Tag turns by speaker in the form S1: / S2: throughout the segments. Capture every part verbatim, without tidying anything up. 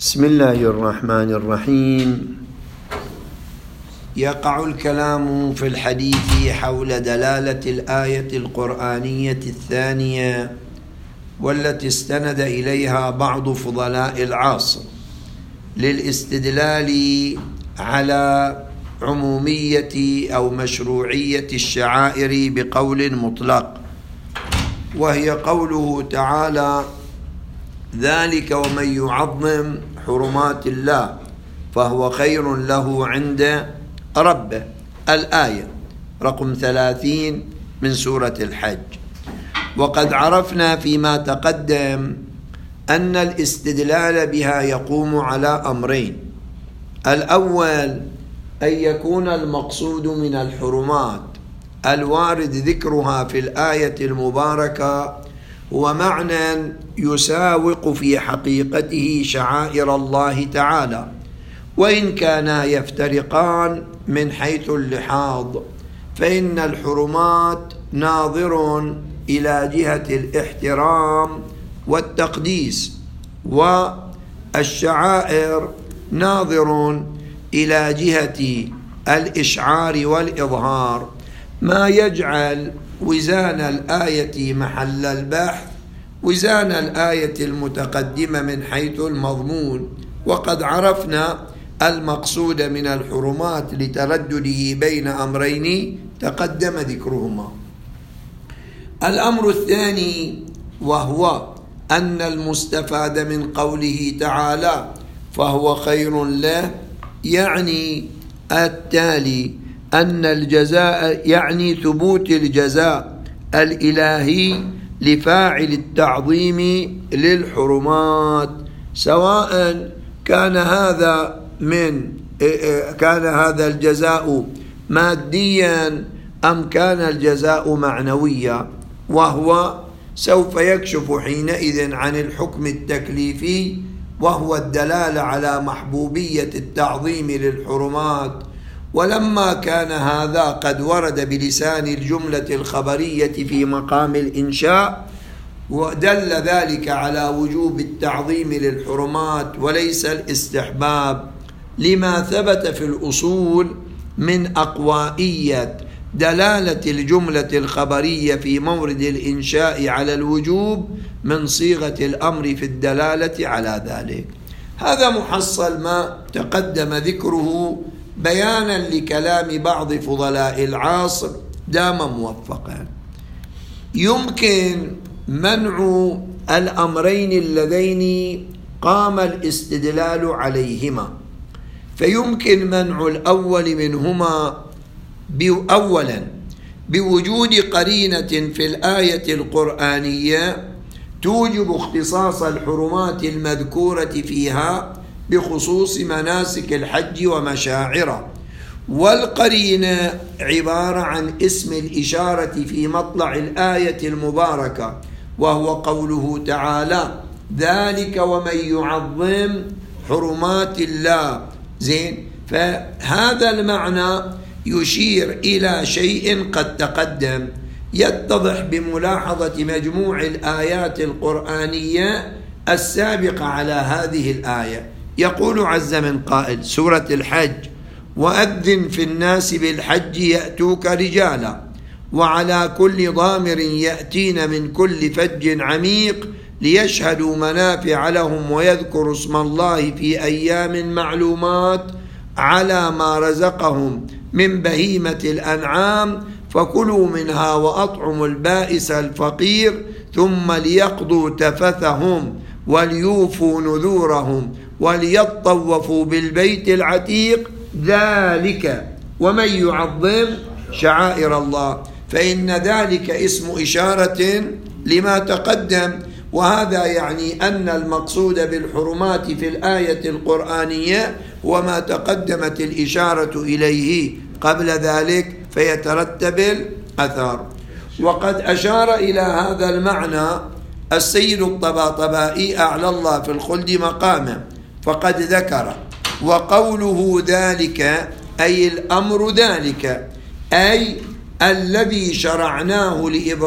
S1: بسم الله الرحمن الرحيم. يقع الكلام في الحديث حول دلالة الآية القرآنية الثانية والتي استند إليها بعض فضلاء العصر للاستدلال على عمومية أو مشروعية الشعائر بقول مطلق، وهي قوله تعالى: ذلك ومن يعظم حرمات الله فهو خير له عند ربه، الآية رقم ثلاثين من سورة الحج. وقد عرفنا فيما تقدم أن الاستدلال بها يقوم على أمرين: الأول أن يكون المقصود من الحرمات الوارد ذكرها في الآية المباركة هو معنى يساوق في حقيقته شعائر الله تعالى، وإن كانا يفترقان من حيث اللحاظ، فإن الحرمات ناظر إلى جهة الاحترام والتقديس، والشعائر ناظر إلى جهة الإشعار والإظهار، ما يجعل وزان الآية محل البحث وزان الآية المتقدمة من حيث المضمون. وقد عرفنا المقصود من الحرمات لتردده بين أمرين تقدم ذكرهما. الأمر الثاني وهو أن المستفاد من قوله تعالى فهو خير له، يعني التالي أن الجزاء، يعني ثبوت الجزاء الإلهي لفاعل التعظيم للحرمات، سواء كان هذا من كان هذا الجزاء ماديا أم كان الجزاء معنويا، وهو سوف يكشف حينئذ عن الحكم التكليفي، وهو الدلالة على محبوبية التعظيم للحرمات. ولما كان هذا قد ورد بلسان الجملة الخبرية في مقام الإنشاء، ودل ذلك على وجوب التعظيم للحرمات وليس الاستحباب، لما ثبت في الأصول من أقوائية دلالة الجملة الخبرية في مورد الإنشاء على الوجوب من صيغة الأمر في الدلالة على ذلك. هذا محصل ما تقدم ذكره بيانا لكلام بعض فضلاء العصر دام موفقا. يمكن منع الأمرين اللذين قام الاستدلال عليهما، فيمكن منع الأول منهما أولا بوجود قرينة في الآية القرآنية توجب اختصاص الحرمات المذكورة فيها بخصوص مناسك الحج ومشاعره، والقرينة عبارة عن اسم الإشارة في مطلع الآية المباركة، وهو قوله تعالى: ذلك ومن يعظم حرمات الله. زين، فهذا المعنى يشير إلى شيء قد تقدم، يتضح بملاحظة مجموع الآيات القرآنية السابقة على هذه الآية. يقول عز من قائل، سورة الحج: وأذن في الناس بالحج يأتوك رجالا وعلى كل ضامر يأتين من كل فج عميق ليشهدوا منافع لهم ويذكروا اسم الله في أيام معلومات على ما رزقهم من بهيمة الأنعام فكلوا منها وأطعموا البائس الفقير ثم ليقضوا تفثهم وليوفوا نذورهم وليطوفوا بالبيت العتيق ذلك ومن يعظم شعائر الله، فإن ذلك اسم إشارة لما تقدم. وهذا يعني أن المقصود بالحرمات في الآية القرآنية هو ما تقدمت الإشارة إليه قبل ذلك، فيترتب الأثر. وقد أشار إلى هذا المعنى السيد الطباطبائي أعلى الله في الخلد مقامه، فقد ذكر: وقوله ذلك أي الأمر ذلك، أي الذي شرعناه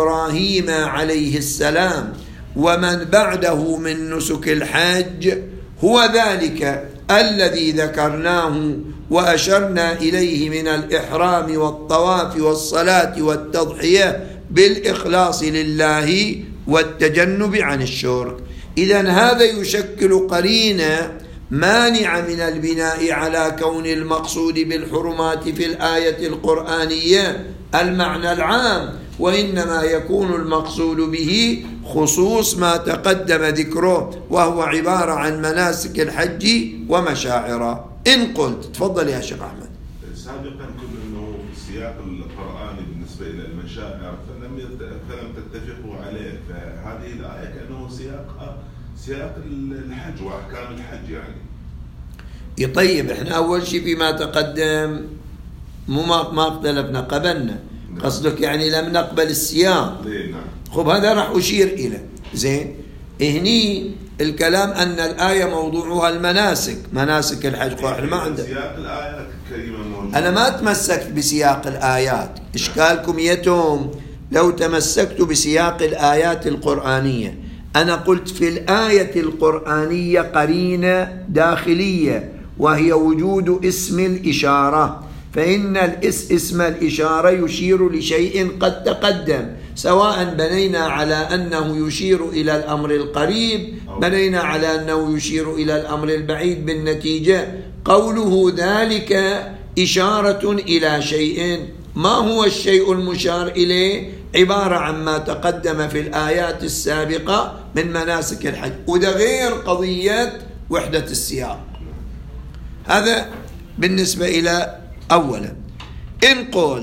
S1: لإبراهيم عليه السلام ومن بعده من نسك الحج هو ذلك الذي ذكرناه وأشرنا إليه من الإحرام والطواف والصلاة والتضحية بالإخلاص لله والتجنب عن الشرك. إذن هذا يشكل قرينة مانع من البناء على كون المقصود بالحرمات في الآية القرآنية المعنى العام، وإنما يكون المقصود به خصوص ما تقدم ذكره، وهو عبارة عن مناسك الحج ومشاعره. إن قلت تفضل يا شيخ أحمد.
S2: سابقا كنا أنه السياق القرآني بالنسبة إلى المشاعر فلم يت... فلم تتفقوا عليه، فهذه الآية كأنه سياق سياق الحج وأحكام الحج يعني.
S1: طيب احنا أول شيء فيما تقدم مو ما ما اختلفنا قبلنا. نعم. قصدك يعني لم نقبل السياق.
S2: نعم.
S1: خب هذا راح أشير إلى زين. هني الكلام أن الآية موضوعها المناسك، مناسك الحج. احنا ما عندنا
S2: سياق الآيات الكريمة موجود.
S1: أنا ما تمسكت بسياق الآيات. إشكالكم يتم لو تمسكت بسياق الآيات القرآنية. أنا قلت في الآية القرآنية قرينة داخلية وهي وجود اسم الإشارة، فإن الاسم اسم الإشارة يشير لشيء قد تقدم، سواء بنينا على أنه يشير إلى الأمر القريب، بنينا على أنه يشير إلى الأمر البعيد. بالنتيجة قوله ذلك إشارة إلى شيء. ما هو الشيء المشار إليه؟ عبارة عن ما تقدم في الآيات السابقة من مناسك الحج، وده غير قضية وحدة السياق. هذا بالنسبة إلى أولا. إن قلت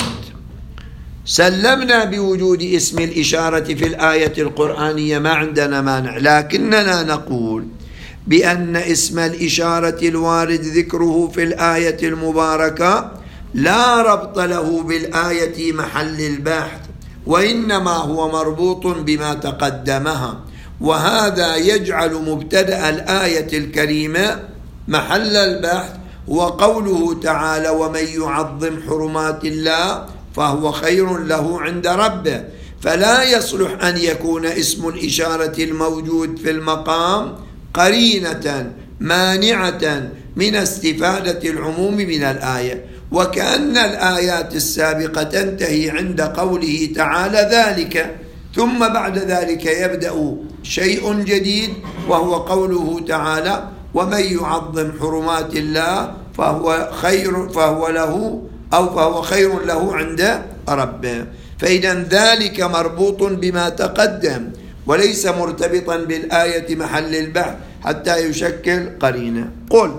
S1: سلمنا بوجود اسم الإشارة في الآية القرآنية ما عندنا مانع، لكننا نقول بأن اسم الإشارة الوارد ذكره في الآية المباركة لا ربط له بالآية محل البحث، وإنما هو مربوط بما تقدمها، وهذا يجعل مبتدأ الآية الكريمة محل البحث. وقوله تعالى ومن يعظم حرمات الله فهو خير له عند ربه، فلا يصلح أن يكون اسم الإشارة الموجود في المقام قرينة مانعة من استفادة العموم من الآية، وكأن الآيات السابقة تنتهي عند قوله تعالى ذلك، ثم بعد ذلك يبدأ شيء جديد وهو قوله تعالى ومن يعظم حرمات الله فهو خير فهو له أو فهو خير له عند ربه. فإذا ذلك مربوط بما تقدم وليس مرتبطا بالآية محل البحث حتى يشكل قرينة. قلت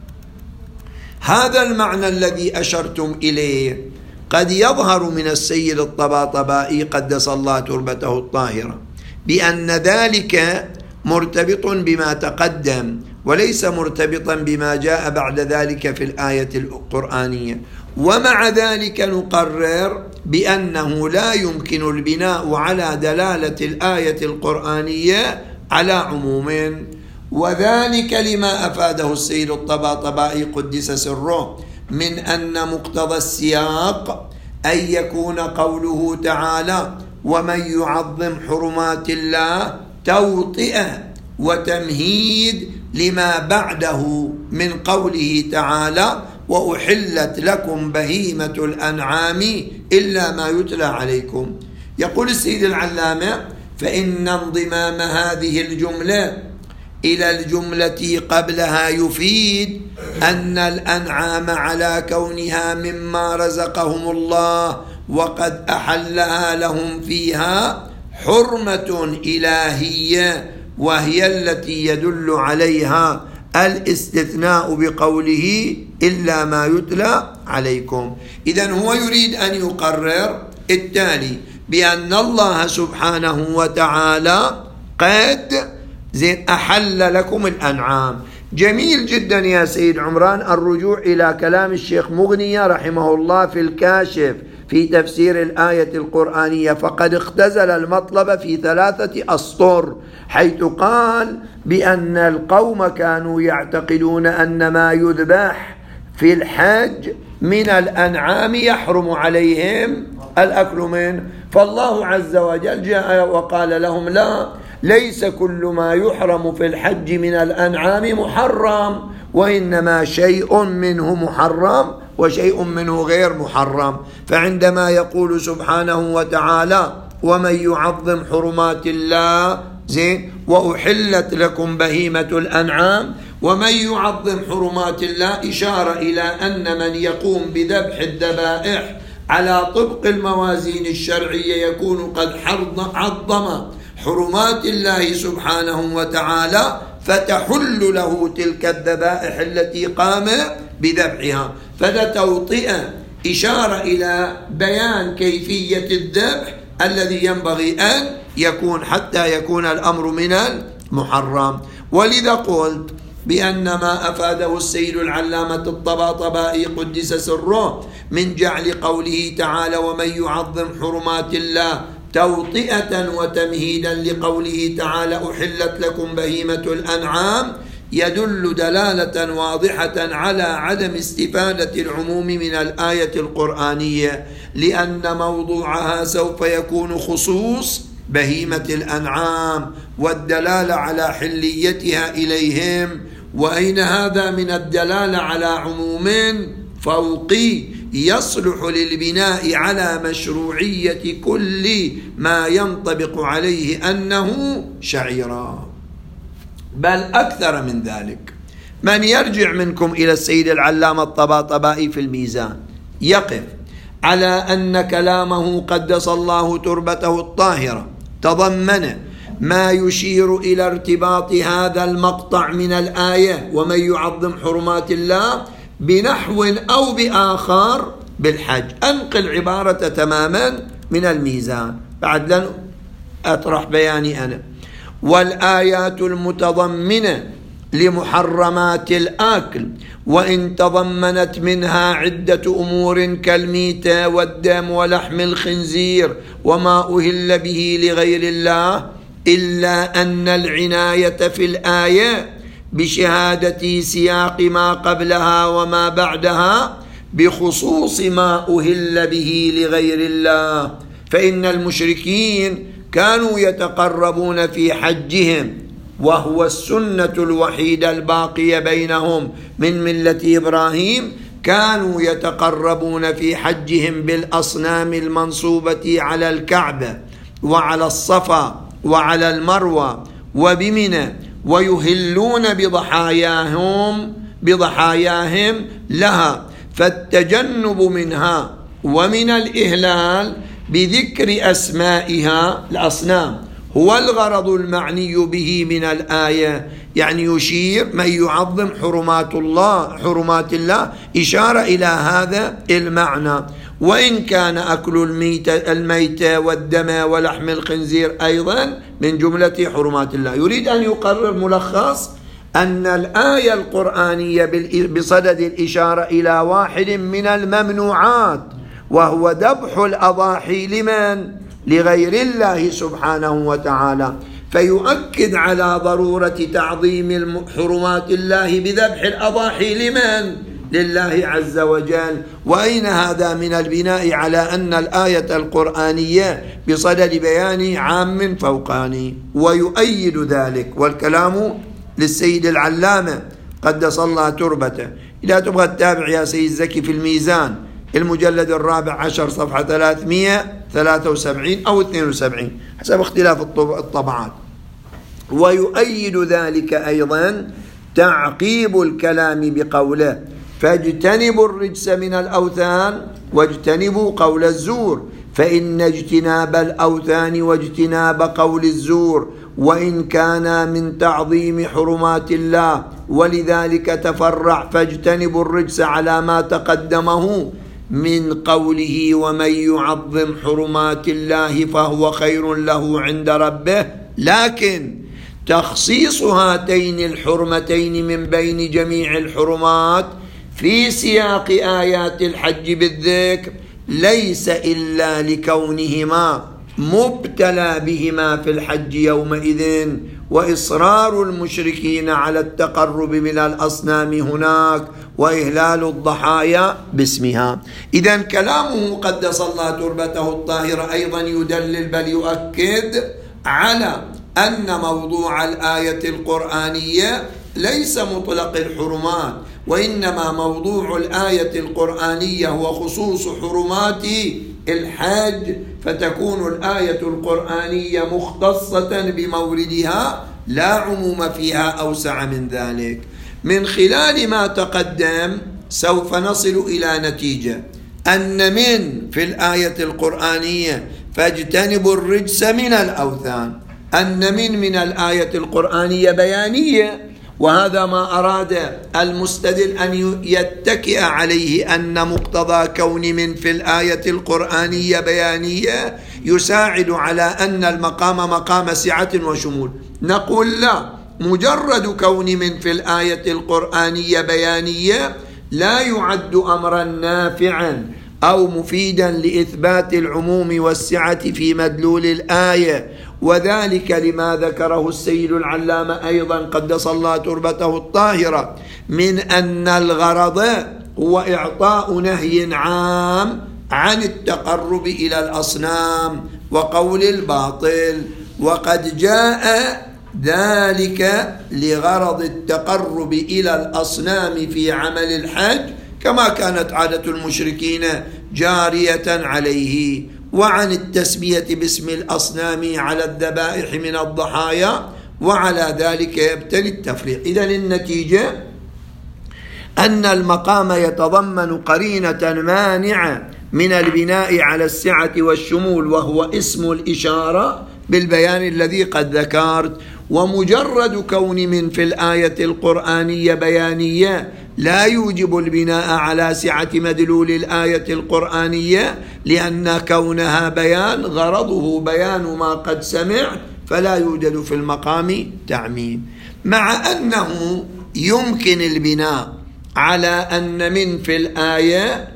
S1: هذا المعنى الذي أشرتم إليه قد يظهر من السيد الطباطبائي قدس الله تربته الطاهرة بأن ذلك مرتبط بما تقدم وليس مرتبطا بما جاء بعد ذلك في الآية القرآنية، ومع ذلك نقرر بأنه لا يمكن البناء على دلالة الآية القرآنية على عموم، وذلك لما أفاده السيد الطباطبائي قدس سره من أن مقتضى السياق أن يكون قوله تعالى ومن يعظم حرمات الله توطئة وتمهيد لما بعده من قوله تعالى وأحلت لكم بهيمة الأنعام إلا ما يتلى عليكم. يقول السيد العلامة فإن انضمام هذه الجملة إلى الجملة قبلها يفيد أن الأنعام على كونها مما رزقهم الله وقد أحلها لهم فيها حرمة إلهية، وهي التي يدل عليها الاستثناء بقوله إلا ما يتلى عليكم. إذن هو يريد أن يقرر التالي بأن الله سبحانه وتعالى قد زين أحل لكم الأنعام. جميل جدا يا سيد عمران الرجوع إلى كلام الشيخ مغنية رحمه الله في الكاشف في تفسير الآية القرآنية، فقد اختزل المطلب في ثلاثة أسطر، حيث قال بأن القوم كانوا يعتقدون أن ما يذبح في الحج من الأنعام يحرم عليهم الأكل منه، فالله عز وجل جاء وقال لهم لا ليس كل ما يحرم في الحج من الأنعام محرم، وإنما شيء منه محرم وشيء منه غير محرم. فعندما يقول سبحانه وتعالى ومن يعظم حرمات الله زين وأحلت لكم بهيمة الأنعام، ومن يعظم حرمات الله إشارة إلى أن من يقوم بذبح الذبائح على طبق الموازين الشرعية يكون قد عظم حرمات الله سبحانه وتعالى، فتحل له تلك الذبائح التي قام بذبحها. فذا توطئة إشارة إلى بيان كيفية الذبح الذي ينبغي أن يكون حتى يكون الأمر من المحرم. ولذا قلت بأن ما أفاده السيد العلامة الطباطبائي قدس سره من جعل قوله تعالى ومن يعظم حرمات الله توطئة وتمهيدا لقوله تعالى أحلت لكم بهيمة الأنعام يدل دلالة واضحة على عدم استفادة العموم من الآية القرآنية، لأن موضوعها سوف يكون خصوص بهيمة الأنعام والدلالة على حليتها إليهم. وأين هذا من الدلالة على عموم فوقي يصلح للبناء على مشروعية كل ما ينطبق عليه أنه شعيرة، بل أكثر من ذلك. من يرجع منكم إلى السيد العلامة الطباطبائي في الميزان يقف على أن كلامه قدس الله تربته الطاهرة تضمن ما يشير إلى ارتباط هذا المقطع من الآية ومن يعظم حرمات الله بنحو أو بآخر بالحج. أنقل عبارة تماما من الميزان بعد لن أطرح بياني أنا. والآيات المتضمنة لمحرمات الآكل وإن تضمنت منها عدة أمور كالميتة والدم ولحم الخنزير وما أهل به لغير الله، إلا أن العناية في الآية بشهادة سياق ما قبلها وما بعدها بخصوص ما أهل به لغير الله، فإن المشركين كانوا يتقربون في حجهم وهو السنة الوحيدة الباقية بينهم من ملة إبراهيم، كانوا يتقربون في حجهم بالأصنام المنصوبة على الكعبة وعلى الصفا وعلى المروة وبمنى، ويهلون بضحاياهم بضحاياهم لها، فالتجنب منها ومن الإهلال بذكر أسمائها الأصنام هو الغرض المعني به من الآية. يعني يشير من يعظم حرمات الله حرمات الله إشارة إلى هذا المعنى. وإن كان أكل الميتة, الميتة والدم ولحم الخنزير أيضا من جملة حرمات الله. يريد أن يقرر ملخص أن الآية القرآنية بصدد الإشارة إلى واحد من الممنوعات وهو ذبح الأضاحي لمن؟ لغير الله سبحانه وتعالى، فيؤكد على ضرورة تعظيم حرمات الله بذبح الأضاحي لمن؟ لله عز وجل. وأين هذا من البناء على أن الآية القرآنية بصدد بيان عام فوقاني؟ ويؤيد ذلك والكلام للسيد العلامة قدس الله تربته. إذا تبغى تتابع يا سيد زكي في الميزان المجلد الرابع عشر صفحة ثلاثمئة وثلاثة وسبعين أو اثنين وسبعين حسب اختلاف الطبعات. ويؤيد ذلك أيضا تعقيب الكلام بقوله فاجتنبوا الرجس من الأوثان واجتنبوا قول الزور، فإن اجتناب الأوثان واجتناب قول الزور وإن كان من تعظيم حرمات الله، ولذلك تفرع فاجتنبوا الرجس على ما تقدمه من قوله ومن يعظم حرمات الله فهو خير له عند ربه. لكن تخصيص هاتين الحرمتين من بين جميع الحرمات في سياق آيات الحج بالذكر ليس إلا لكونهما مبتلى بهما في الحج يومئذ وإصرار المشركين على التقرب من الأصنام هناك وإهلال الضحايا باسمها. إذن كلامه قدس الله تربته الطاهرة أيضا يدلل بل يؤكد على أن موضوع الآية القرآنية ليس مطلق الحرمات، وإنما موضوع الآية القرآنية هو خصوص حرمات الحج، فتكون الآية القرآنية مختصة بموردها لا عموم فيها أوسع من ذلك. من خلال ما تقدم سوف نصل إلى نتيجة أن من في الآية القرآنية فاجتنبوا الرجس من الأوثان، أن من من الآية القرآنية بيانية، وهذا ما أراد المستدل أن يتكئ عليه، أن مقتضى كون من في الآية القرآنية بيانية يساعد على أن المقام مقام سعة وشمول. نقول لا، مجرد كون من في الآية القرآنية بيانية لا يعد أمرا نافعا أو مفيدا لإثبات العموم والسعة في مدلول الآية، وذلك لما ذكره السيد العلامة أيضا قدس الله تربته الطاهرة من أن الغرض هو إعطاء نهي عام عن التقرب إلى الأصنام وقول الباطل، وقد جاء ذلك لغرض التقرب إلى الأصنام في عمل الحج كما كانت عادة المشركين جارية عليه، وعن التسمية باسم الأصنام على الذبائح من الضحايا، وعلى ذلك يبتلي التفريق. إذن النتيجة أن المقام يتضمن قرينة مانعة من البناء على السعة والشمول، وهو اسم الإشارة بالبيان الذي قد ذكرت. ومجرد كون من في الآية القرآنية بيانية لا يوجب البناء على سعة مدلول الآية القرآنية، لأن كونها بيان غرضه بيان ما قد سمعت، فلا يوجد في المقام تعميم. مع أنه يمكن البناء على أن من في الآية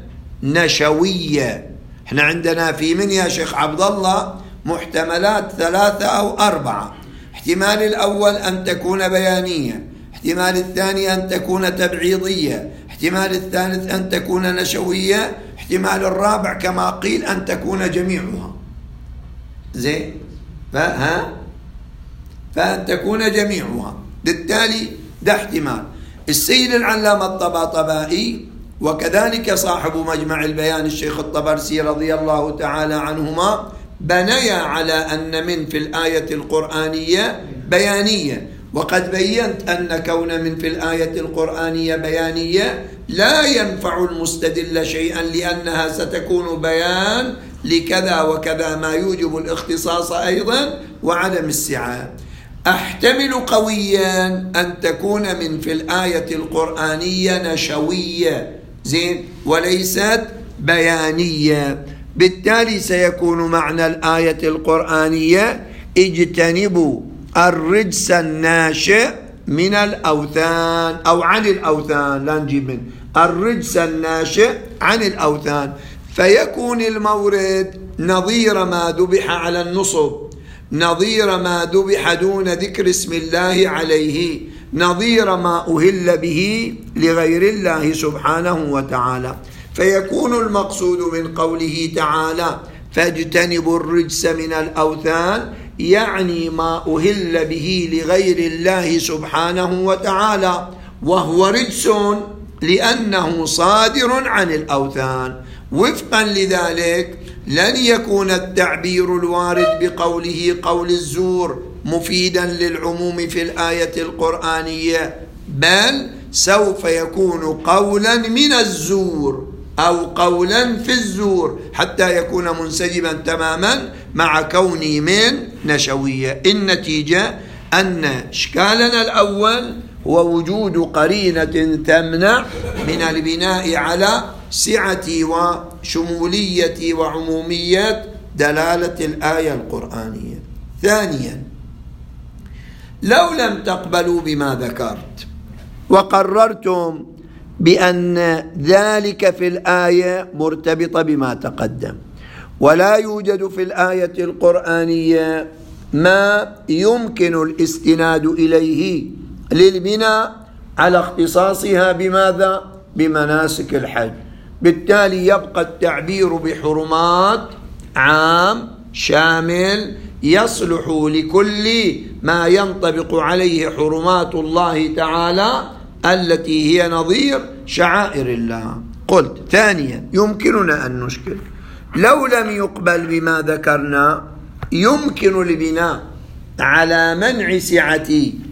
S1: نشوية. احنا عندنا في من يا شيخ عبد الله محتملات ثلاثة أو أربعة. احتمال الأول أن تكون بيانية، احتمال الثاني أن تكون تبعيضية، احتمال الثالث أن تكون نشوية، احتمال الرابع كما قيل أن تكون جميعها. زين، فها فأن تكون جميعها، بالتالي ده احتمال. السيد العلامة الطباطبائي وكذلك صاحب مجمع البيان الشيخ الطبرسي رضي الله تعالى عنهما بنيا على أن من في الآية القرآنية بيانية، وقد بينت أن كون من في الآية القرآنية بيانية لا ينفع المستدل شيئا، لأنها ستكون بيان لكذا وكذا ما يوجب الاختصاص أيضا وعدم السعة. أحتمل قويا أن تكون من في الآية القرآنية نشوية زين وليست بيانية، بالتالي سيكون معنى الآية القرآنية اجتنبوا الرجس الناشئ من الأوثان أو عن الأوثان، لا نجيب من الرجس الناشئ عن الأوثان، فيكون المورد نظير ما ذبح على النصب، نظير ما ذبح دون ذكر اسم الله عليه، نظير ما أهل به لغير الله سبحانه وتعالى. فيكون المقصود من قوله تعالى فاجتنبوا الرجس من الأوثان يعني ما أهل به لغير الله سبحانه وتعالى، وهو رجس لأنه صادر عن الأوثان. وفقا لذلك لن يكون التعبير الوارد بقوله قول الزور مفيدا للعموم في الآية القرآنية، بل سوف يكون قولا من الزور أو قولا في الزور حتى يكون منسجما تماما مع كونه من نشوية. النتيجة أن إشكالنا الأول هو وجود قرينة تمنع من البناء على سعة وشمولية وعمومية دلالة الآية القرآنية. ثانيا، لو لم تقبلوا بما ذكرت وقررتم بأن ذلك في الآية مرتبط بما تقدم، ولا يوجد في الآية القرآنية ما يمكن الاستناد إليه للبناء على اختصاصها بماذا؟ بمناسك الحج، بالتالي يبقى التعبير بحرمات عام شامل يصلح لكل ما ينطبق عليه حرمات الله تعالى التي هي نظير شعائر الله. قلت ثانيا يمكننا أن نشكل لو لم يقبل بما ذكرنا يمكن البناء على منع سعة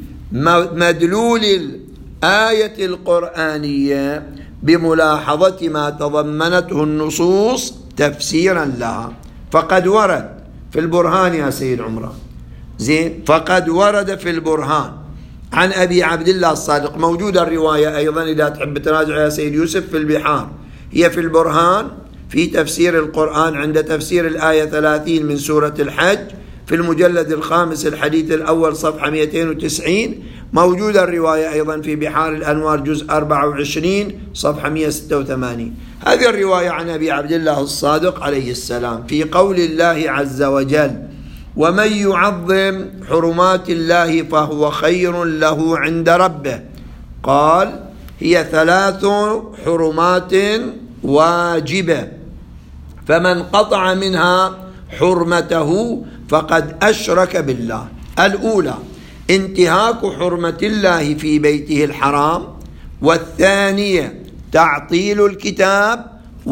S1: مدلول الآية القرآنية بملاحظة ما تضمنته النصوص تفسيرا لها. فقد ورد في البرهان يا سيد عمران زين فقد ورد في البرهان عن أبي عبد الله الصادق، موجودة الرواية أيضا إذا تحب تراجع يا سيد يوسف في البحار، هي في البرهان في تفسير القرآن عند تفسير الآية ثلاثين من سورة الحج في المجلد الخامس الحديث الأول صفحة مئتين وتسعين. موجودة الرواية أيضا في بحار الأنوار جزء أربعة وعشرين صفحة مئة وستة وثمانين. هذه الرواية عن أبي عبد الله الصادق عليه السلام في قول الله عز وجل: ومن يعظم حرمات الله فهو خير له عند ربه. قال: هي ثلاث حرمات واجبة، فمن قطع منها حرمته فقد أشرك بالله. الأولى انتهاك حرمة الله في بيته الحرام، والثانية تعطيل الكتاب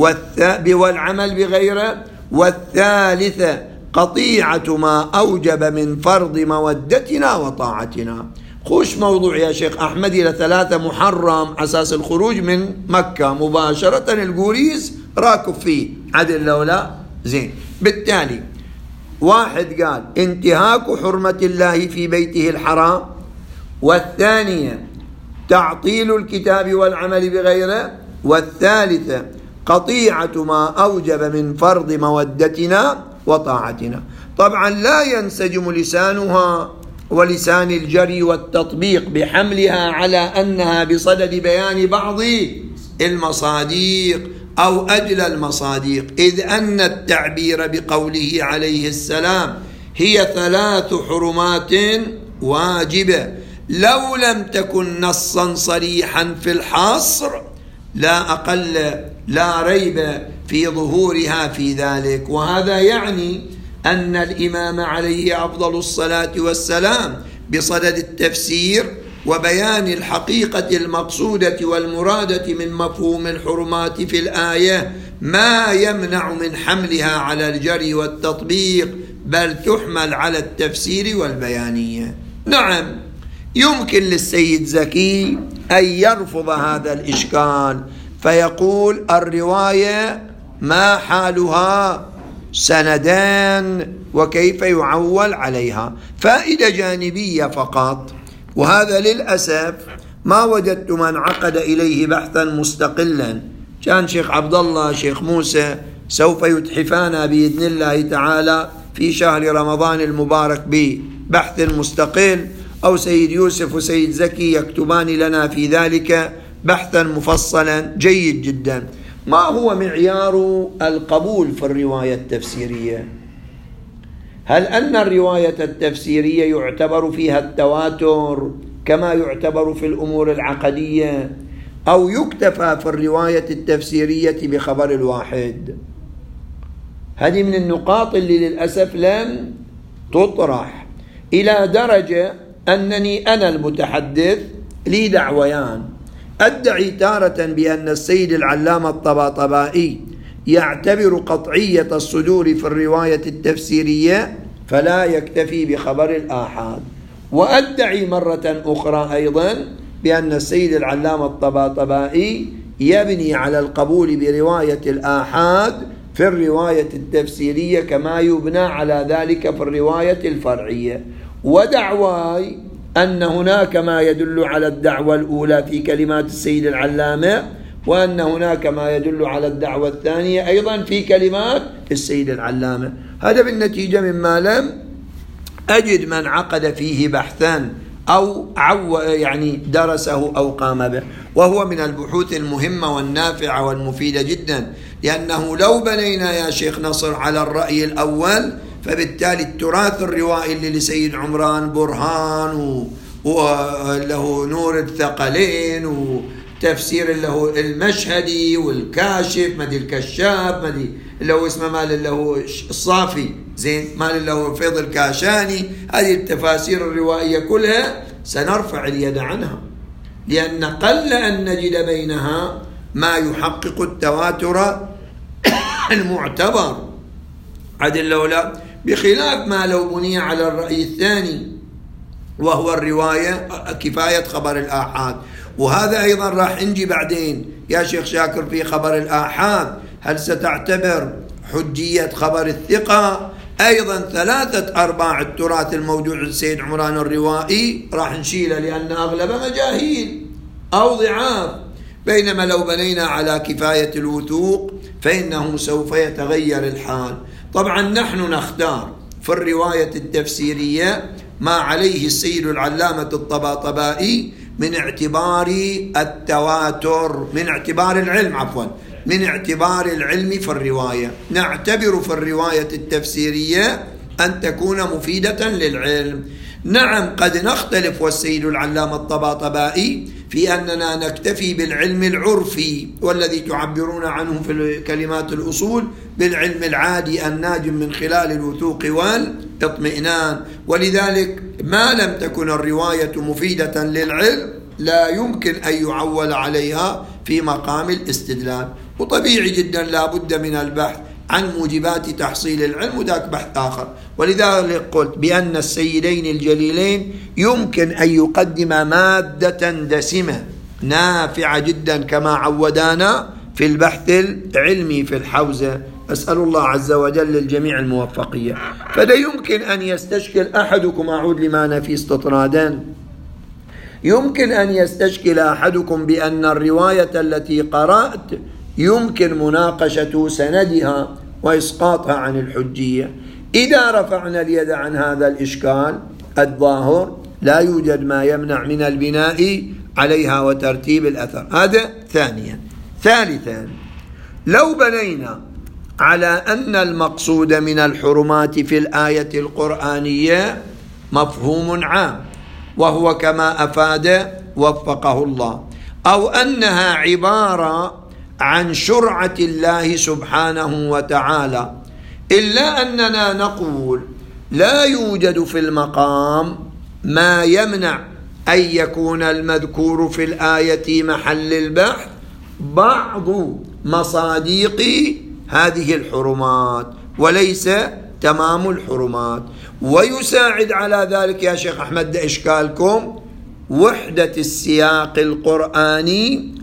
S1: والعمل بغيره، والثالثة قطيعة ما أوجب من فرض مودتنا وطاعتنا. خوش موضوع يا شيخ أحمد إلى ثلاثة محرم أساس الخروج من مكة مباشرة، القوريز راكب فيه عدل لو لا زين. بالتالي واحد قال انتهاك حرمة الله في بيته الحرام، والثانية تعطيل الكتاب والعمل بغيره، والثالثة قطيعة ما أوجب من فرض مودتنا وطاعتنا. طبعا لا ينسجم لسانها ولسان الجري والتطبيق بحملها على أنها بصدد بيان بعض المصاديق أو أجل المصاديق، إذ أن التعبير بقوله عليه السلام هي ثلاث حرمات واجبة لو لم تكن نصا صريحا في الحصر لا أقل لا ريب في ظهورها في ذلك. وهذا يعني أن الإمام عليه أفضل الصلاة والسلام بصدد التفسير وبيان الحقيقة المقصودة والمرادة من مفهوم الحرمات في الآية ما يمنع من حملها على الجري والتطبيق، بل تحمل على التفسير والبيانية. نعم، يمكن للسيد زكي أن يرفض هذا الإشكال فيقول الرواية ما حالها سندان وكيف يعول عليها. فائدة جانبية فقط، وهذا للأسف ما وجدت من عقد إليه بحثا مستقلا. كان شيخ عبد الله شيخ موسى سوف يتحفانا بإذن الله تعالى في شهر رمضان المبارك ببحث مستقل، أو سيد يوسف وسيد زكي يكتبان لنا في ذلك بحثا مفصلا جيد جدا. ما هو معيار القبول في الرواية التفسيرية؟ هل أن الرواية التفسيرية يعتبر فيها التواتر كما يعتبر في الأمور العقدية، أو يكتفى في الرواية التفسيرية بخبر الواحد؟ هذه من النقاط اللي للأسف لم تطرح، إلى درجة أنني أنا المتحدث لي دعويان. أدعي تارة بأن السيد العلامة الطباطبائي يعتبر قطعية الصدور في الرواية التفسيرية فلا يكتفي بخبر الآحاد، وأدعي مرة أخرى أيضا بأن السيد العلامة الطباطبائي يبني على القبول برواية الآحاد في الرواية التفسيرية كما يبنى على ذلك في الرواية الفرعية. ودعواي أن هناك ما يدل على الدعوة الأولى في كلمات السيد العلامة، وأن هناك ما يدل على الدعوة الثانية أيضا في كلمات السيد العلامة. هذا بالنتيجة مما لم أجد من عقد فيه بحثا أو عو يعني درسه أو قام به، وهو من البحوث المهمة والنافعة والمفيدة جدا، لأنه لو بنينا يا شيخ نصر على الرأي الأول فبالتالي التراث الروائي اللي لسيد عمران برهان وله نور الثقلين تفسير اللي هو المشهدي والكاشف، مدي الكشاف، مدي اللي هو اسمه مال اللي هو الصافي، زين، مال اللي هو فيض الكاشاني. هذه التفاسير الروائية كلها سنرفع اليد عنها، لأن قل أن نجد بينها ما يحقق التواتر المعتبر عدل لولا، بخلاف ما لو بني على الرأي الثاني وهو الرواية كفاية خبر الآحاد. وهذا أيضا راح نجي بعدين يا شيخ شاكر في خبر الآحاد، هل ستعتبر حجية خبر الثقة؟ أيضا ثلاثة أرباع التراث الموجود عند سيد عمران الروائي راح نشيله، لأن أغلب مجاهيل أو ضعاف. بينما لو بنينا على كفاية الوثوق فإنه سوف يتغير الحال. طبعا نحن نختار في الرواية التفسيرية ما عليه السيد العلامة الطباطبائي من اعتبار التواتر، من اعتبار العلم عفوا من اعتبار العلم في الرواية. نعتبر في الرواية التفسيرية أن تكون مفيدة للعلم. نعم قد نختلف والسيد العلامة الطباطبائي في أننا نكتفي بالعلم العرفي والذي تعبرون عنه في كلمات الأصول بالعلم العادي الناجم من خلال الوثوق والاطمئنان. ولذلك ما لم تكن الرواية مفيدة للعلم لا يمكن أن يعول عليها في مقام الاستدلال. وطبيعي جدا لا بد من البحث عن موجبات تحصيل العلم، وذاك بحث آخر. ولذلك قلت بأن السيدين الجليلين يمكن أن يقدم مادة دسمة نافعة جدا كما عودانا في البحث العلمي في الحوزة. أسأل الله عز وجل للجميع الموفقية. فده يمكن أن يستشكل أحدكم، أعود لما في استطرادا، يمكن أن يستشكل أحدكم بأن الرواية التي قرأت يمكن مناقشة سندها وإسقاطها عن الحجية. إذا رفعنا اليد عن هذا الإشكال الظاهر لا يوجد ما يمنع من البناء عليها وترتيب الأثر. هذا ثانيا. ثالثا، لو بنينا على أن المقصود من الحرمات في الآية القرآنية مفهوم عام وهو كما أفاد وفقه الله، أو أنها عبارة عن شرعة الله سبحانه وتعالى، إلا أننا نقول لا يوجد في المقام ما يمنع أن يكون المذكور في الآية محل البحث بعض مصاديق هذه الحرمات وليس تمام الحرمات. ويساعد على ذلك يا شيخ أحمد إشكالكم وحدة السياق القرآني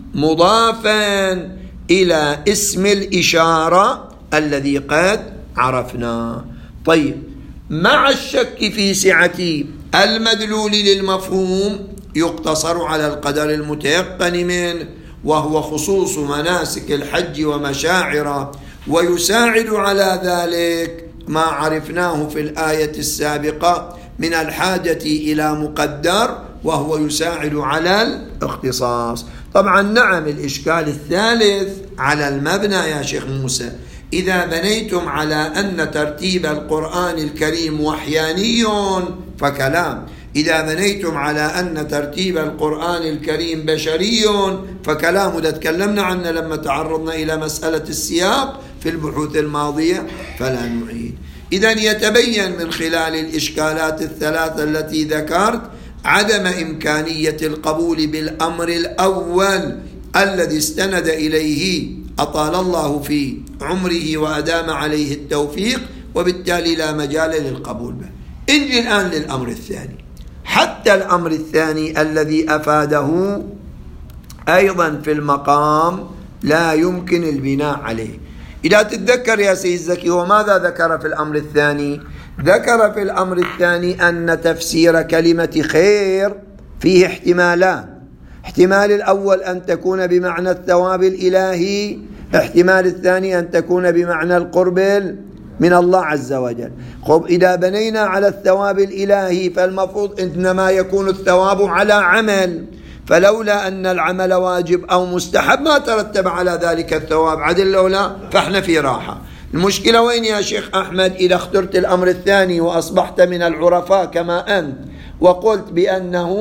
S1: مضافا إلى اسم الإشارة الذي قد عرفناه. طيب، مع الشك في سعة المدلول للمفهوم يقتصر على القدر المتيقن منه وهو خصوص مناسك الحج ومشاعره، ويساعد على ذلك ما عرفناه في الآية السابقة من الحاجة إلى مقدر وهو يساعد على الاختصاص. طبعا نعم الإشكال الثالث على المبنى يا شيخ موسى، إذا بنيتم على أن ترتيب القرآن الكريم وحياني فكلام، إذا بنيتم على أن ترتيب القرآن الكريم بشري فكلام. ده تكلمنا عنه لما تعرضنا إلى مسألة السياق في البحوث الماضية فلا نعيد. إذن يتبين من خلال الإشكالات الثلاثة التي ذكرت عدم إمكانية القبول بالأمر الأول الذي استند إليه أطال الله في عمره وأدام عليه التوفيق، وبالتالي لا مجال للقبول به. انجي الآن للأمر الثاني. حتى الأمر الثاني الذي أفاده أيضا في المقام لا يمكن البناء عليه. إذا تتذكر يا سيد زكي، وماذا ذكر في الأمر الثاني؟ ذكر في الأمر الثاني أن تفسير كلمة خير فيه احتمالان. احتمال الأول أن تكون بمعنى الثواب الإلهي، احتمال الثاني أن تكون بمعنى القرب من الله عز وجل. خب إذا بنينا على الثواب الإلهي فالمفروض إنما يكون الثواب على عمل، فلولا أن العمل واجب أو مستحب ما ترتب على ذلك الثواب، عدل لولا فإحنا في راحة. المشكلة وين يا شيخ أحمد؟ إذا اخترت الأمر الثاني وأصبحت من العرفاء كما أنت وقلت بأنه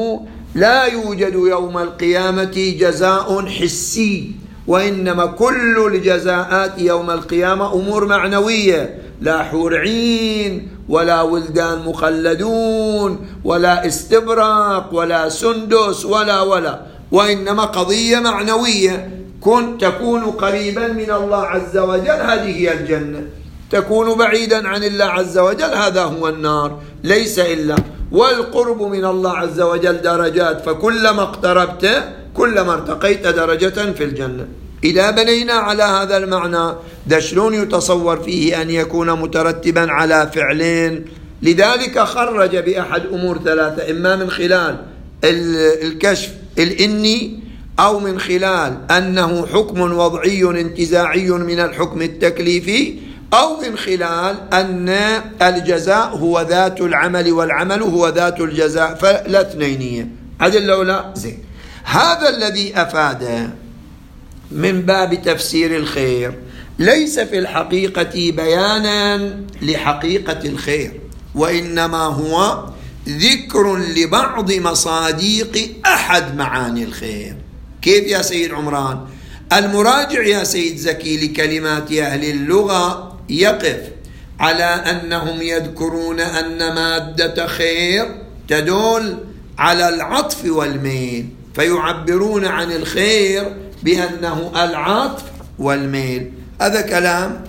S1: لا يوجد يوم القيامة جزاء حسي، وإنما كل الجزاءات يوم القيامة أمور معنوية، لا حور عين ولا ولدان مخلدون ولا استبرق ولا سندس ولا ولا وإنما قضية معنوية. كن تكون قريبا من الله عز وجل، هذه هي الجنة. تكون بعيدا عن الله عز وجل، هذا هو النار. ليس إلا والقرب من الله عز وجل درجات، فكلما اقتربت كلما ارتقيت درجة في الجنة. إذا بنينا على هذا المعنى، ده شلون يتصور فيه أن يكون مترتبا على فعلين؟ لذلك خرج بأحد أمور ثلاثة، إما من خلال الكشف الإني، أو من خلال أنه حكم وضعي انتزاعي من الحكم التكليفي، أو من خلال أن الجزاء هو ذات العمل والعمل هو ذات الجزاء، فلا اثنينية. عدل لو لا زين. هذا الذي أفاد من باب تفسير الخير ليس في الحقيقة بيانا لحقيقة الخير، وإنما هو ذكر لبعض مصاديق أحد معاني الخير. كيف يا سيد عمران؟ المراجع يا سيد زكي لكلمات أهل اللغة يقف على أنهم يذكرون أن مادة خير تدل على العطف والميل، فيعبرون عن الخير بأنه العطف والميل. هذا كلام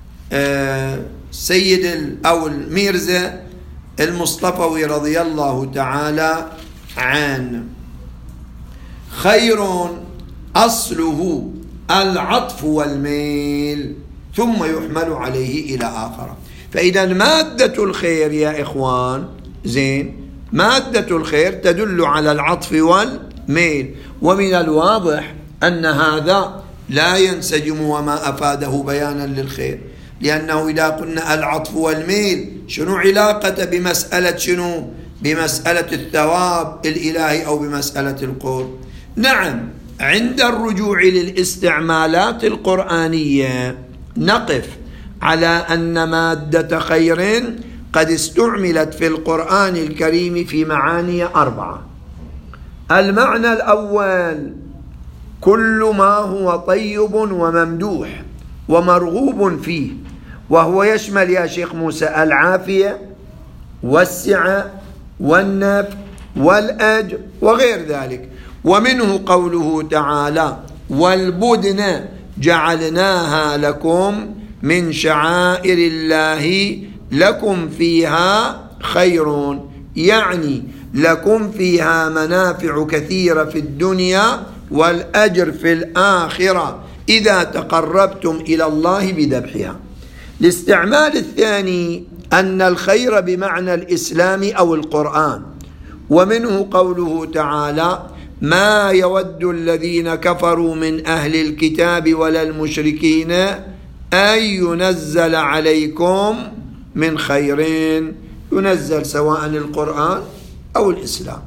S1: سيد أو الميرزا المصطفوي رضي الله تعالى عنه. خير أصله العطف والميل ثم يحمل عليه إلى آخر. فإذا مادة الخير يا إخوان زين، مادة الخير تدل على العطف والميل، ومن الواضح أن هذا لا ينسجم وما أفاده بيانا للخير، لأنه إذا قلنا العطف والميل شنو علاقة بمسألة شنو؟ بمسألة الثواب الإلهي أو بمسألة القرب؟ نعم، عند الرجوع للاستعمالات القرآنية نقف على أن مادة خير قد استعملت في القرآن الكريم في معاني أربعة. المعنى الأول كل ما هو طيب وممدوح ومرغوب فيه، وهو يشمل يا شيخ موسى العافية والسعة والنفع والأجر وغير ذلك. ومنه قوله تعالى والبدن جعلناها لكم من شعائر الله لكم فيها خير، يعني لكم فيها منافع كثيرة في الدنيا والأجر في الآخرة إذا تقربتم إلى الله بذبحها. الاستعمال الثاني أن الخير بمعنى الإسلام أو القرآن، ومنه قوله تعالى ما يود الذين كفروا من أهل الكتاب ولا المشركين أن ينزل عليكم من خيرين، ينزل سواء القرآن أو الإسلام.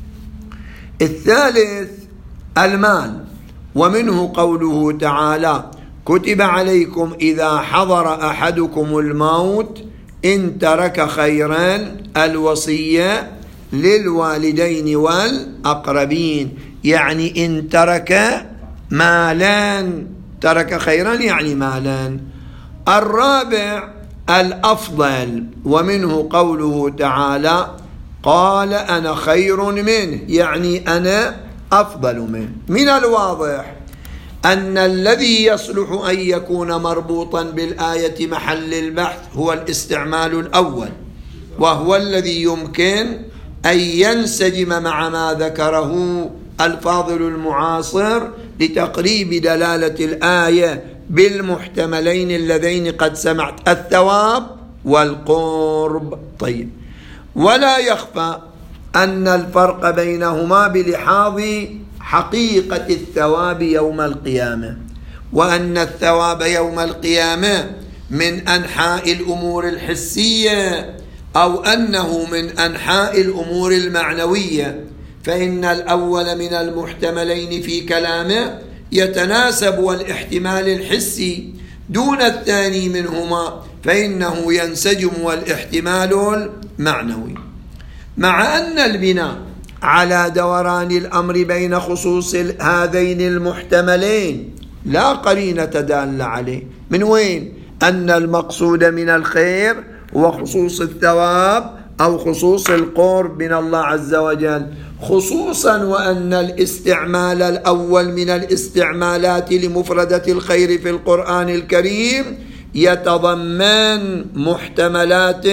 S1: الثالث المال، ومنه قوله تعالى كتب عليكم إذا حضر أحدكم الموت إن ترك خيرا الوصية للوالدين والأقربين، يعني إن ترك مالا، ترك خيرا يعني مالا. الرابع الأفضل، ومنه قوله تعالى قال أنا خير منه، يعني أنا أفضل منه. من الواضح أن الذي يصلح أن يكون مربوطا بالآية محل البحث هو الاستعمال الأول، وهو الذي يمكن أن ينسجم مع ما ذكره الفاضل المعاصر لتقريب دلالة الآية بالمحتملين اللذين قد سمعت، الثواب والقرب. طيب، ولا يخفى أن الفرق بينهما بلحاظ حقيقة الثواب يوم القيامة، وأن الثواب يوم القيامة من أنحاء الأمور الحسية أو أنه من أنحاء الأمور المعنوية، فإن الأول من المحتملين في كلامه يتناسب والاحتمال الحسي دون الثاني منهما، فإنه ينسجم والاحتمال المعنوي. مع أن البناء على دوران الأمر بين خصوص هذين المحتملين، لا قرينة دالة عليه. من وين؟ أن المقصود من الخير هو خصوص الثواب أو خصوص القرب من الله عز وجل، خصوصا وأن الاستعمال الأول من الاستعمالات لمفردة الخير في القرآن الكريم يتضمن محتملات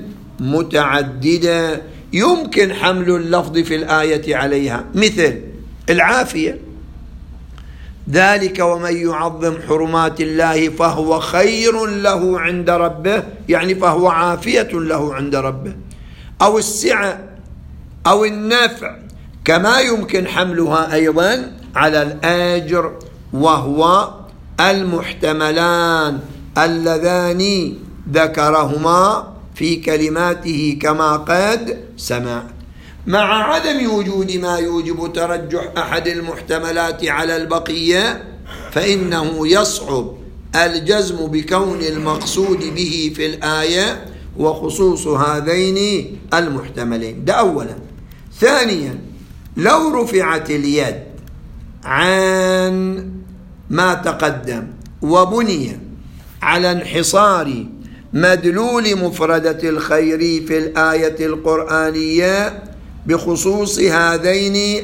S1: متعددة يمكن حمل اللفظ في الآية عليها، مثل العافية، ذلك ومن يعظم حرمات الله فهو خير له عند ربه، يعني فهو عافية له عند ربه، أو السعة أو النفع، كما يمكن حملها أيضا على الأجر، وهو المحتملان اللذان ذكرهما في كلماته كما قد سمع. مع عدم وجود ما يوجب ترجح أحد المحتملات على البقية، فإنه يصعب الجزم بكون المقصود به في الآية وخصوص هذين المحتملين. ده أولا. ثانيا، لو رفعت اليد عن ما تقدم وبني على انحصار مدلول مفردة الخير في الآية القرآنية بخصوص هذين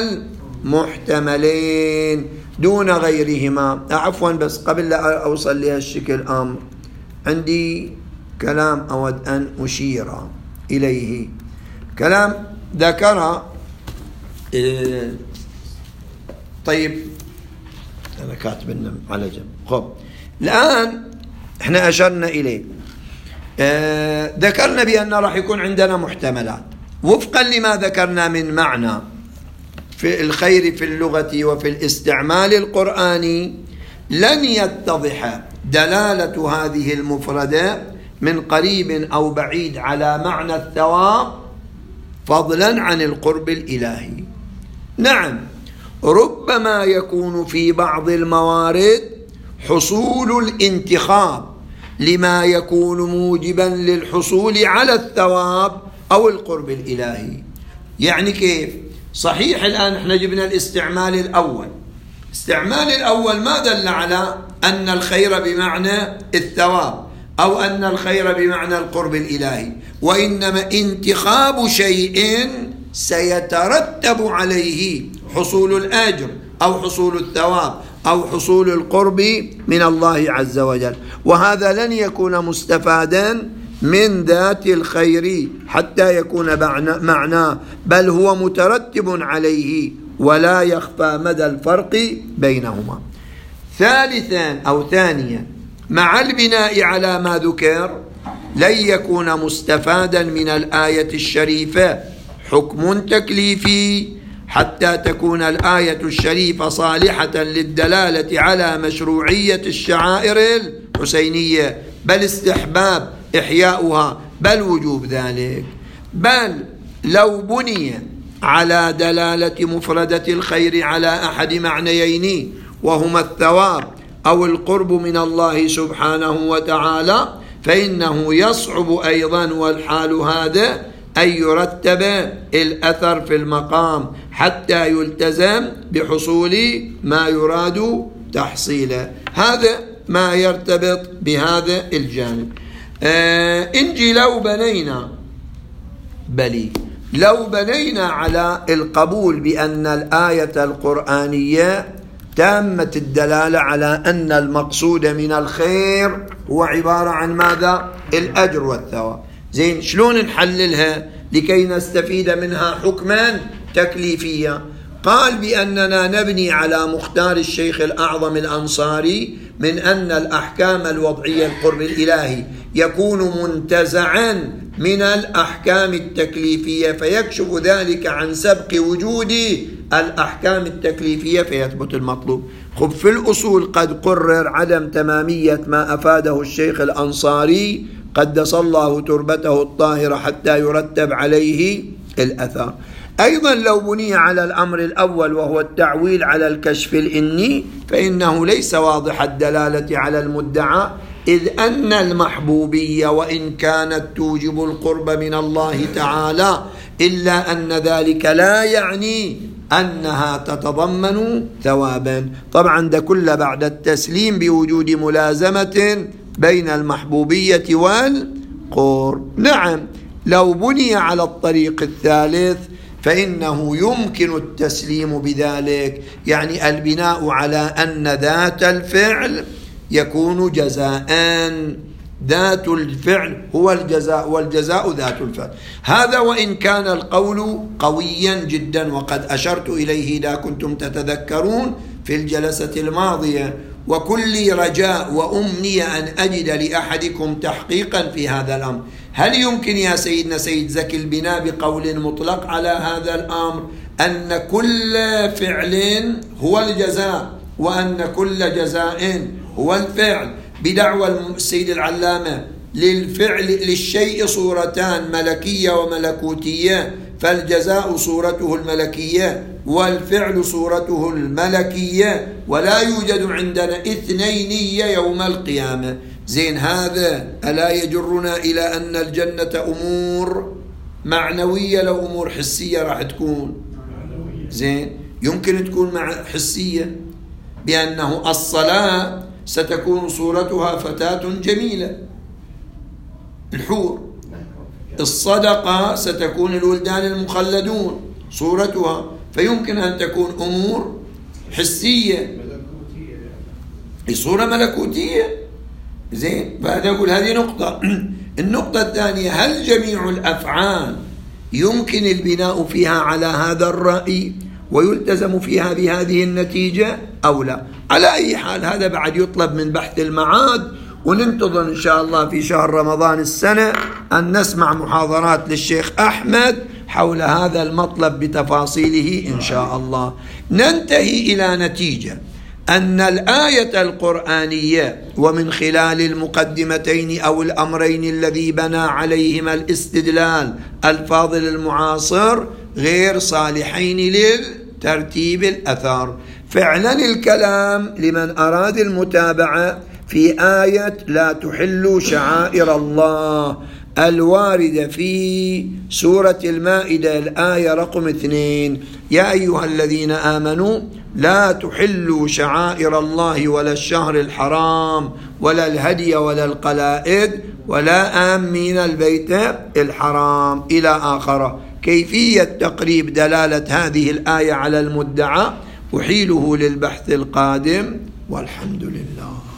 S1: المحتملين دون غيرهما. عفوا، بس قبل لا أوصل لهالشكل الأمر عندي كلام أود أن أشير إليه. كلام ذكر إيه طيب أنا كاتب على جنب. خب، الآن احنا أشرنا إليه، آه ذكرنا بأن راح يكون عندنا محتملات وفقا لما ذكرنا من معنى في الخير في اللغة وفي الاستعمال القرآني. لن يتضح دلالة هذه المفردة من قريب أو بعيد على معنى الثواب فضلا عن القرب الإلهي. نعم، ربما يكون في بعض الموارد حصول الانتخاب لما يكون موجبا للحصول على الثواب أو القرب الإلهي. يعني كيف؟ صحيح الآن احنا جبنا الاستعمال الأول، الاستعمال الأول ما دل على أن الخير بمعنى الثواب أو أن الخير بمعنى القرب الإلهي، وإنما انتخاب شيء سيترتب عليه حصول الأجر أو حصول الثواب أو حصول القرب من الله عز وجل، وهذا لن يكون مستفادا من ذات الخير حتى يكون معناه، بل هو مترتب عليه ولا يخفى مدى الفرق بينهما. ثالثا أو ثانيا، مع البناء على ما ذكر لن يكون مستفادا من الآية الشريفة حكم تكليفي حتى تكون الآية الشريفة صالحة للدلالة على مشروعية الشعائر الحسينية، بل استحباب إحياؤها، بل وجوب ذلك. بل لو بني على دلالة مفردة الخير على أحد معنيين وهما الثواب أو القرب من الله سبحانه وتعالى، فإنه يصعب أيضا والحال هذا أن يرتب الأثر في المقام حتى يلتزم بحصول ما يراد تحصيله. هذا ما يرتبط بهذا الجانب. آه إنجي لو بنينا بلي لو بنينا على القبول بأن الآية القرآنية تامة الدلالة على أن المقصود من الخير هو عبارة عن ماذا؟ الأجر والثواب. زين، شلون نحللها لكي نستفيد منها حكما تكليفيا؟ قال بأننا نبني على مختار الشيخ الأعظم الأنصاري من أن الأحكام الوضعية القرب الإلهي يكون منتزعا من الأحكام التكليفية، فيكشف ذلك عن سبق وجود الأحكام التكليفية فيثبت المطلوب. خب، في الأصول قد قرر عدم تمامية ما أفاده الشيخ الأنصاري قدس الله تربته الطاهرة حتى يرتب عليه الأثر. أيضا لو بني على الأمر الأول وهو التعويل على الكشف الإني، فإنه ليس واضح الدلالة على المدعى إذ أن المحبوبية وإن كانت توجب القرب من الله تعالى إلا أن ذلك لا يعني أنها تتضمن ثوابا. طبعا ده كله بعد التسليم بوجود ملازمة بين المحبوبية والقرب. نعم، لو بني على الطريق الثالث فإنه يمكن التسليم بذلك، يعني البناء على أن ذات الفعل يكون جزاء، ذات الفعل هو الجزاء والجزاء ذات الفعل. هذا وإن كان القول قويا جدا، وقد أشرت إليه إذا كنتم تتذكرون في الجلسة الماضية. وكل رجاء وأمني أن أجد لأحدكم تحقيقا في هذا الأمر. هل يمكن يا سيدنا سيد زكي البناء بقول مطلق على هذا الأمر أن كل فعل هو الجزاء وأن كل جزاء هو الفعل، بدعوى السيد العلامة للفعل للشيء صورتان ملكية وملكوتية، فالجزاء صورته الملكية والفعل صورته الملكية، ولا يوجد عندنا اثنينية يوم القيامة. زين، هذا ألا يجرنا إلى أن الجنة أمور معنوية لو أمور حسية راح تكون؟ زين، يمكن تكون مع حسية بأنه الصلاة ستكون صورتها فتاة جميلة الحور، الصدقة ستكون الولدان المخلدون صورتها، فيمكن أن تكون أمور حسية صورة ملكوتية. زين، بعد أقول هذه نقطة. النقطة الثانية، هل جميع الأفعال يمكن البناء فيها على هذا الرأي ويلتزم فيها بهذه النتيجة أو لا؟ على أي حال هذا بعد يطلب من بحث المعاد، وننتظر إن شاء الله في شهر رمضان السنة أن نسمع محاضرات للشيخ أحمد حول هذا المطلب بتفاصيله إن شاء الله. ننتهي إلى نتيجة أن الآية القرآنية ومن خلال المقدمتين أو الأمرين الذي بنى عليهما الاستدلال الفاضل المعاصر غير صالحين للترتيب الأثر. فعلا الكلام لمن أراد المتابعة في آية لا تحلوا شعائر الله الواردة في سورة المائدة الآية رقم اثنين: يا أيها الذين آمنوا لا تحلوا شعائر الله ولا الشهر الحرام ولا الهدي ولا القلائد ولا آمين البيت الحرام إلى آخره. كيفية تقريب دلالة هذه الآية على المدعى أحيله للبحث القادم، والحمد لله.